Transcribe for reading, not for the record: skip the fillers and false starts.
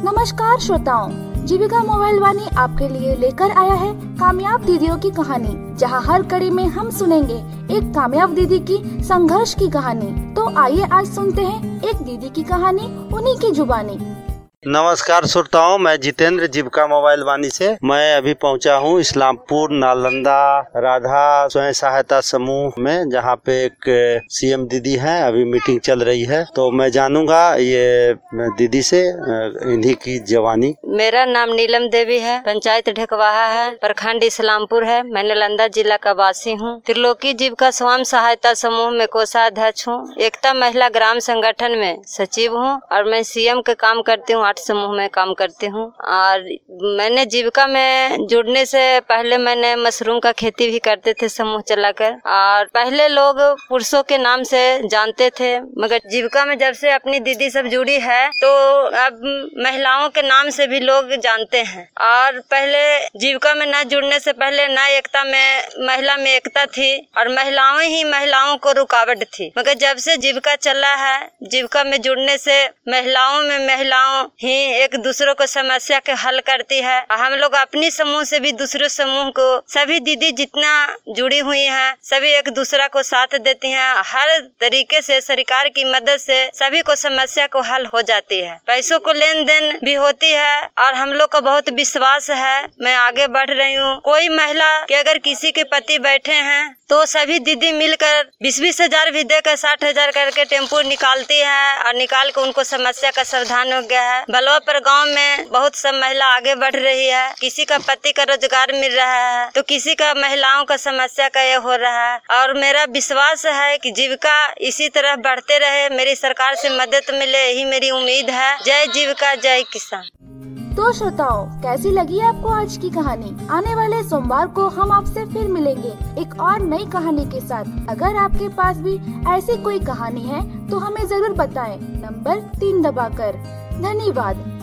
नमस्कार श्रोताओं, जीविका मोबाइल वाणी आपके लिए लेकर आया है कामयाब दीदियों की कहानी, जहां हर कड़ी में हम सुनेंगे एक कामयाब दीदी की संघर्ष की कहानी। तो आइए आज सुनते हैं एक दीदी की कहानी उन्हीं की जुबानी। नमस्कार श्रोताओं, मैं जितेंद्र जीविका मोबाइल वाणी से। मैं अभी पहुंचा हूं इस्लामपुर नालंदा राधा स्वयं सहायता समूह में, जहां पे एक सीएम दीदी हैं। अभी मीटिंग चल रही है, तो मैं जानूंगा ये दीदी से इन्हीं की जवानी। मेरा नाम नीलम देवी है, पंचायत ढकवाहा है, प्रखंड इस्लामपुर है। मैं नालंदा जिला का वासी हूँ। त्रिलोकी जीविका स्वयं सहायता समूह में कोषाध्यक्ष हूँ। एकता महिला ग्राम संगठन में सचिव हूँ और मैं सीएम के काम करती हूँ। 8 समूह में काम करती हूँ। और मैंने जीविका में जुड़ने से पहले मैंने मशरूम का खेती भी करते थे समूह चलाकर। और पहले लोग पुरुषों के नाम से जानते थे, मगर जीविका में जब से अपनी दीदी सब जुड़ी है तो अब महिलाओं के नाम से भी लोग जानते हैं। और पहले जीविका में न जुड़ने से पहले न एकता में महिला में एकता थी और महिलाओं ही महिलाओं को रुकावट थी। मगर जब से जीविका चला है, जीविका में जुड़ने से महिलाओं में महिलाओं ही एक दूसरों को समस्या के हल करती है। हम लोग अपनी समूह से भी दूसरे समूह को, सभी दीदी जितना जुड़ी हुई हैं, सभी एक दूसरा को साथ देती हैं। हर तरीके से सरकार की मदद से सभी को समस्या को हल हो जाती है। पैसों को लेन देन भी होती है और हम लोग का बहुत विश्वास है। मैं आगे बढ़ रही हूँ। कोई महिला के अगर किसी के पति बैठे हैं तो सभी दीदी मिलकर 20-20 हजार भी देकर 60 हजार करके टेम्पो निकालती है और निकाल कर उनको समस्या का समाधान हो गया है। बलवापुर गांव में बहुत सब महिला आगे बढ़ रही है। किसी का पति का रोजगार मिल रहा है तो किसी का महिलाओं का समस्या का ये हो रहा है। और मेरा विश्वास है कि जीविका इसी तरह बढ़ते रहे, मेरी सरकार से मदद मिले, यही मेरी उम्मीद है। जय जीविका, जय किसान। तो श्रोताओं, कैसी लगी आपको आज की कहानी? आने वाले सोमवार को हम आपसे फिर मिलेंगे एक और नई कहानी के साथ। अगर आपके पास भी ऐसी कोई कहानी है तो हमें जरूर बताएं, नंबर 3 दबाकर। धन्यवाद।